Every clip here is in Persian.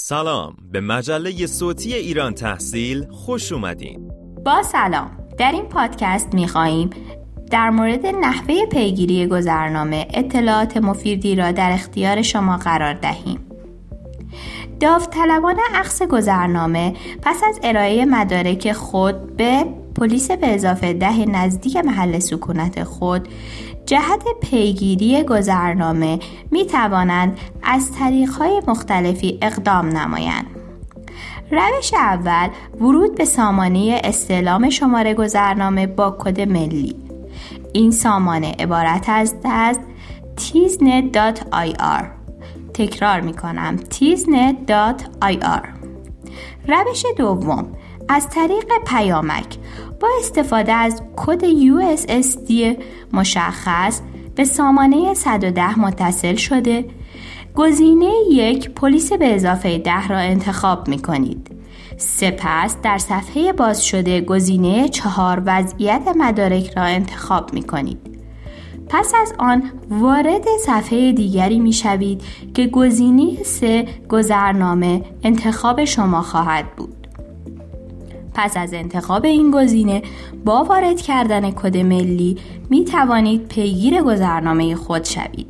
سلام، به مجله صوتی ایران تحصیل خوش اومدین. با سلام، در این پادکست می‌خواهیم در مورد نحوه پیگیری گذرنامه اطلاعات مفیدی را در اختیار شما قرار دهیم. داوطلبان اخذ گذرنامه پس از ارائه مدارک خود به پلیس به اضافه 10 نزدیک محل سکونت خود جهت پیگیری گذرنامه می توانند از طریق‌های مختلفی اقدام نمایند. روش اول، ورود به سامانه استعلام شماره گذرنامه با کد ملی. این سامانه عبارت است از tiznet.ir. تکرار می کنم tiznet.ir. روش دوم، از طریق پیامک با استفاده از کد USSD مشخص به سامانه 110 متصل شده گزینه 1 پلیس به اضافه 10 را انتخاب می کنید. سپس در صفحه باز شده گزینه 4 وضعیت مدارک را انتخاب می کنید. پس از آن وارد صفحه دیگری می شوید که گزینه 3 گذرنامه انتخاب شما خواهد بود. پس از انتخاب این گزینه با وارد کردن کد ملی می توانید پیگیر گذرنامه خود شوید.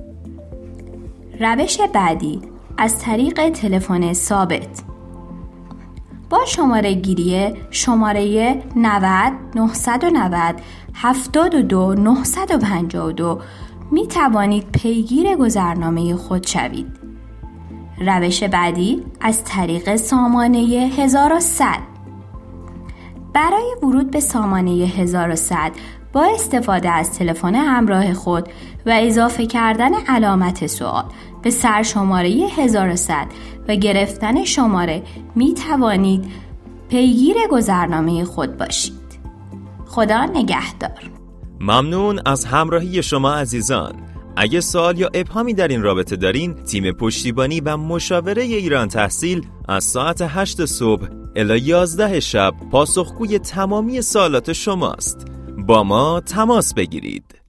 روش بعدی، از طریق تلفن ثابت. با شماره گیری شماره 90 990 72 952 می توانید پیگیر گذرنامه خود شوید. روش بعدی، از طریق سامانه 1100. برای ورود به سامانه 1100 با استفاده از تلفن همراه خود و اضافه کردن علامت سوال به سرشماره 1100 و گرفتن شماره می توانید پیگیر گذرنامه خود باشید. خدا نگهدار. ممنون از همراهی شما عزیزان. اگه سوال یا ابهامی در این رابطه دارین، تیم پشتیبانی و مشاوره ایران تحصیل از ساعت 8 صبح الی 11 شب پاسخگوی تمامی سوالات شماست. با ما تماس بگیرید.